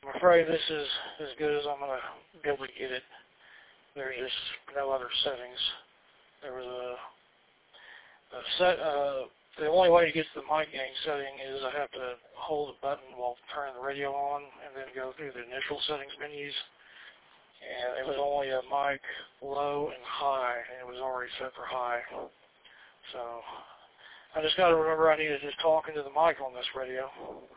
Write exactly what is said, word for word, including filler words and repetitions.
I'm afraid this is as good as I'm going to be able to get it. There's just no other settings. There was a, a set, uh, the only way to get to the mic gain setting is I have to hold the button while turning the radio on and then go through the initial settings menus. And it was only a mic low and high, and it was already set for high. So I just got to remember I need to just talk into the mic on this radio.